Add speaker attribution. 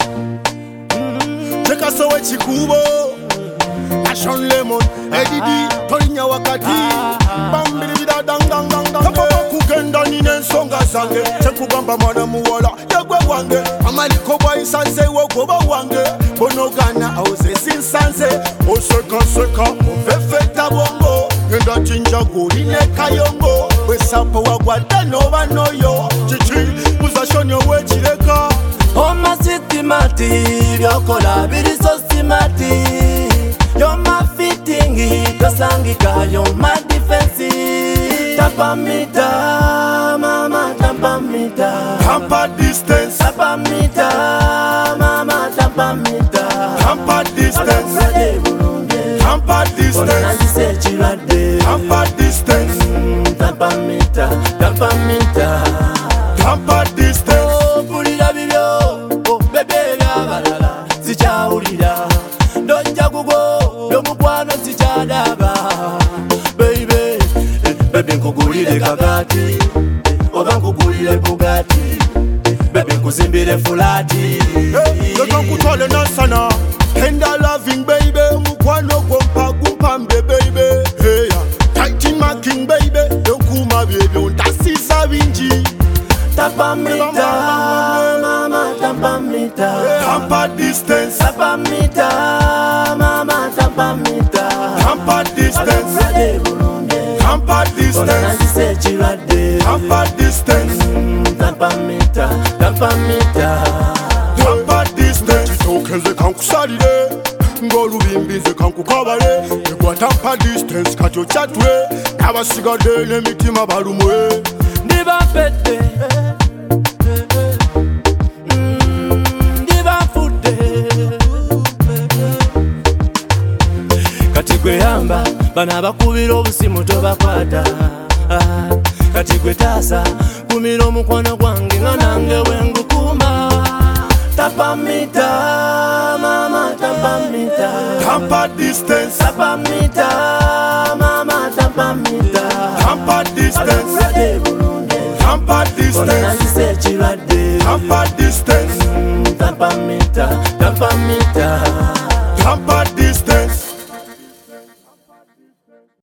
Speaker 1: Cheka sowe chikubo Nation Lemon Edidi Tolinya wakati Bambili vida dang dang dang dang Kapapa kugenda nine nsonga zange Chekugamba mwana muwala Yegwe wange Amaliko boy sanse Wogoba wange Bonogana auze sinsanse Oseka seka Ofefeta bongo Yenda chinja gurine kayongo Wesapo wagwada nova noyo Chichi Muzashonyo wechileka
Speaker 2: Oma sitimati Vyokola biri so simati Yoma fittingi Tosangika yoma defensi Tapamita Mama tapamita
Speaker 1: Tampa distance
Speaker 2: Tapamita Mama tapamita
Speaker 1: Tampa distance Tampa distance Tampa distance
Speaker 2: Tapamita Tapamita
Speaker 1: Tampa distance
Speaker 2: Pulira bibyo bebe byabalala sikyawulira ndojja kugo byomukwano sikyadaba baby nkugulire kakati oba nkugulire bugati baby nkuzimbire fulati
Speaker 1: Leka nkutwale nasana Tender loving baby Mukwano gompa gumpambe baby Hey Tighty marking baby Yonkuma baby Untasisa binji
Speaker 2: Tapamita mama tapamita
Speaker 1: Tampa distance
Speaker 2: Tapamita mama tapamita
Speaker 1: Tampa distance Tampa distance Tampa distance
Speaker 2: Tapamita Tapamita
Speaker 1: Tampa distance Chitokeze kankusalire ng'olubimbize kankukabale egwa Tampa distance katyo kyatwe abasigadde n'emitima balumwe
Speaker 2: ndibafedde ndibafudde kati gwe yamba bano abakubira obusimu tobakwata kati gwe taasa kumira omukwano gwange nga nange wengukuuma tapamita mama tapamita
Speaker 1: Tampa distance
Speaker 2: tapamita mama tapamita
Speaker 1: Tampa distance Tampa distance